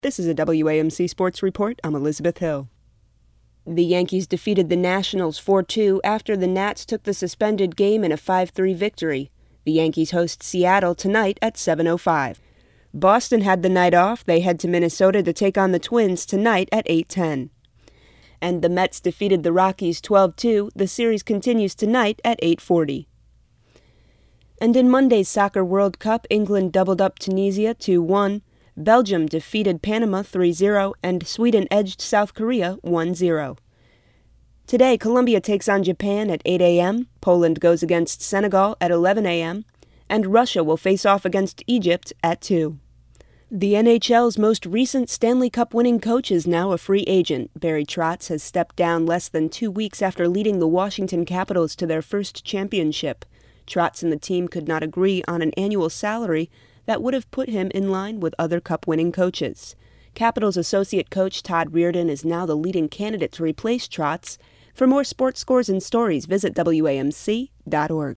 This is a WAMC Sports Report. I'm Elizabeth Hill. The Yankees defeated the Nationals 4-2 after the Nats took the suspended game in a 5-3 victory. The Yankees host Seattle tonight at 7:05. Boston had the night off. They head to Minnesota to take on the Twins tonight at 8:10. And the Mets defeated the Rockies 12-2. The series continues tonight at 8:40. And in Monday's Soccer World Cup, England doubled up Tunisia 2-1. Belgium defeated Panama 3-0, and Sweden edged South Korea 1-0. Today, Colombia takes on Japan at 8 a.m., Poland goes against Senegal at 11 a.m., and Russia will face off against Egypt at 2. The NHL's most recent Stanley Cup winning coach is now a free agent. Barry Trotz has stepped down less than 2 weeks after leading the Washington Capitals to their first championship. Trotz and the team could not agree on an annual salary that would have put him in line with other Cup-winning coaches. Capitals associate coach Todd Reardon is now the leading candidate to replace Trotz. For more sports scores and stories, visit WAMC.org.